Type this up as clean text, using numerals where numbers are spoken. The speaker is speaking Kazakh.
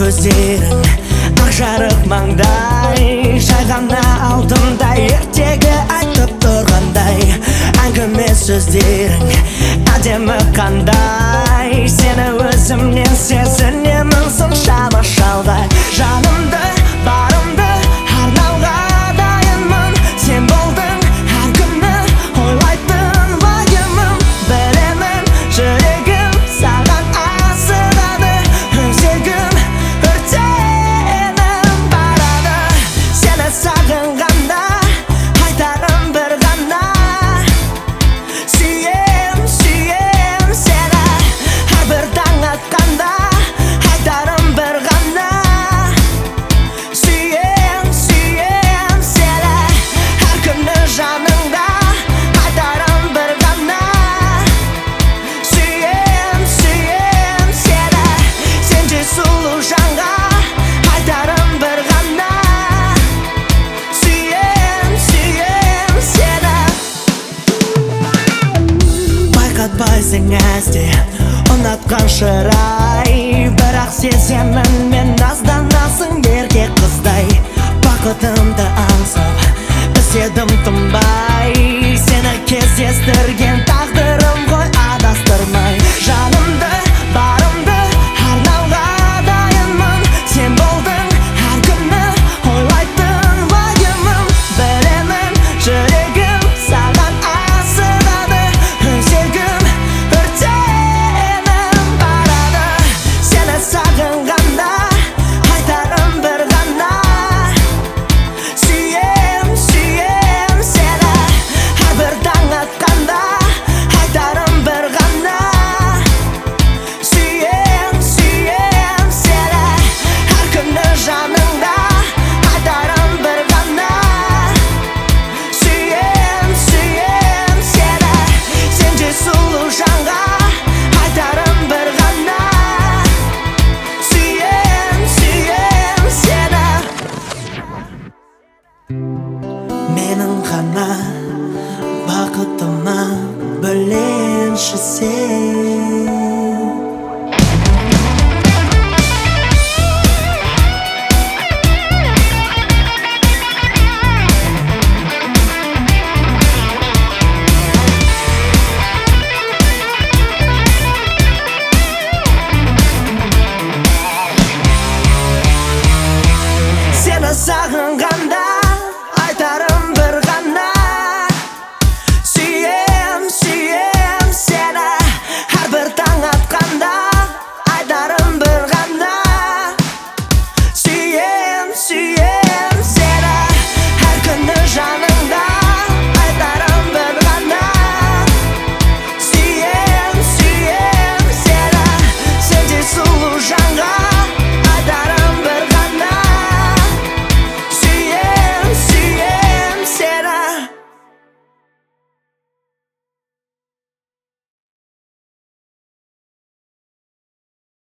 көздерің ақ жарық маңдай, жай ғана алтындай, ертегі айтып тұрғандай. Әңгіме сөздерің әдемі қандай, сені өзімнен сезінемін соншама шалғай. Жанымды, барымды арнауға дайынмын, сен болдың әр күні ойлайтын уайымым. Білемін, жүрегім саған асығады, өзегім өртеніп барады. Сені сағынғанда айтарым бір ғана, сүйем, сүйем сені. Әрбір таң атқанда айтарым бір ғана, сүйем, сүйем сені. Әр күні жаныңда айтарым бір ғана, сүйем, сүйем сені. Сендей сұлу жанға айтарым бір ғана, сүйем, сүйем сені. Байқатпайсың әсте ұнатқан шырай, бірақ сеземін мен назданасың еркек қыздай. Бақытымды аңсап іздедім тынбай, сені кездестірген тағдырым ғой адастырмай. Жанымды, барымды арнауға дайынмын, сен болдың әр күні ойлайтын уайымым. Білемін, жүрегім саған асығады, өзегім өртеніп барады. Сені сағынғанда айтарым бір ғана, сүйем, сүйем сені. Әрбір таң атқанда айтарым бір ғана, сүйем, сүйем сені. Әр күні жаныңда айтарым бір ғана, сүйем, сүйем сені. Сендей сұлу жанға айтарым бір ғана, сүйем, сүйем сені. Менің ғана бақытыма бөленші сен.